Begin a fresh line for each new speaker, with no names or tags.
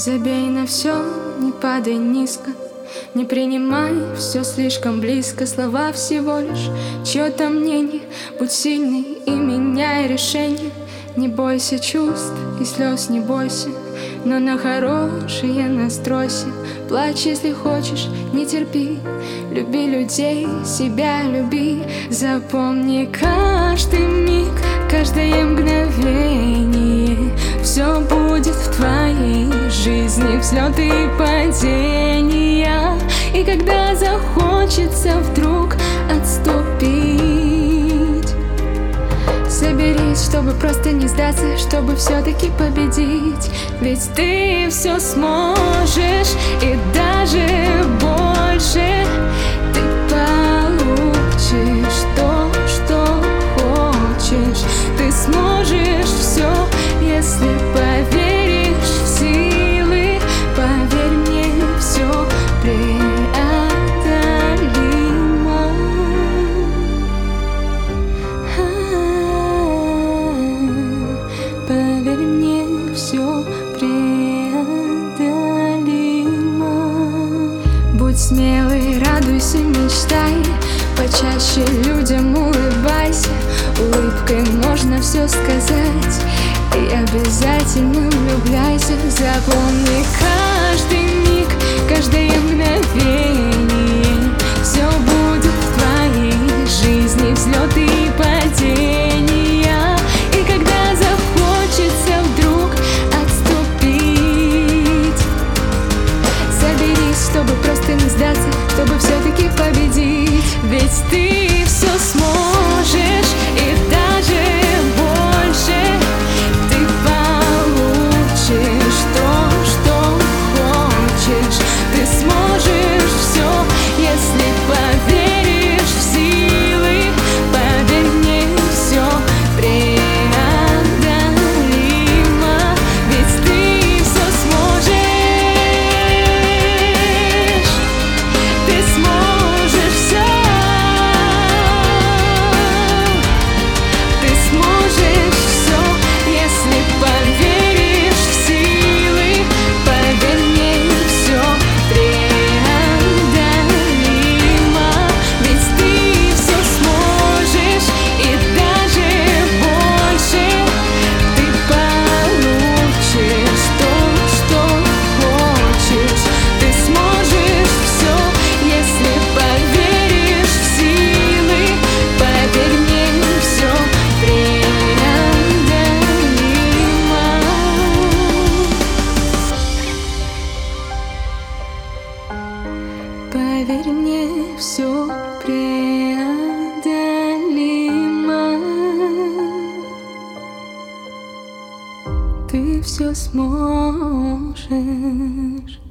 Забей на все, не падай низко, не принимай все слишком близко. Слова всего лишь чье-то мнение. Будь сильный и меняй решение. Не бойся чувств и слез, не бойся, но на хорошее настройся. Плачь, если хочешь, не терпи. Люби людей, себя люби. Запомни каждый миг, каждое мгновение. Все будет в твоей жизни, взлеты и падения. И когда захочется вдруг отступить, соберись, чтобы просто не сдаться, чтобы все-таки победить. Ведь ты все сможешь, и даже больше. Ты получишь то, что хочешь. Ты сможешь все, если поверишь в силы. Поверь мне, все преодолимо. Поверь мне, все преодолимо. Будь смелый, радуйся, мечтай. Почаще людям улыбайся. Улыбкой можно все сказать. И обязательно влюбляйся. Запомни каждый миг, каждое мгновение. Все будет в твоей жизни, взлеты и падения. И когда захочется вдруг отступить, соберись, чтобы просто не сдаться, чтобы все-таки победить. Ведь ты все сможешь, и даже больше. Ты получишь то, что хочешь. Ты сможешь все, если поверишь в силы. Поверь мне, все преодолимо. Ведь ты все сможешь. Ты сможешь все. Ты сможешь все, если поверишь в силы. Поверь мне, все преодолимо. Ведь ты все сможешь, и даже больше. Ты получишь то, что хочешь. Ты сможешь все, если поверишь в силы. Поверь мне, все преодолимо. Поверь мне, все преодолимо. Ты все сможешь.